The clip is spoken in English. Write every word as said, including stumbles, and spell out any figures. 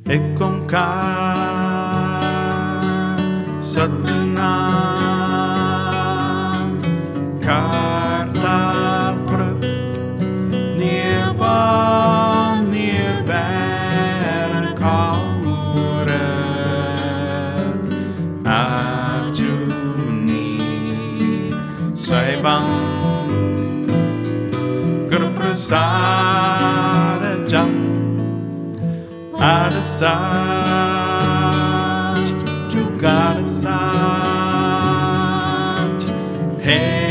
Ekongkar Satnam Karta Prut Nirvan Nirvana Kamurat Ajuni Saibang Guru Prasada Jam Ada Sach, juga ada Sach. Hey.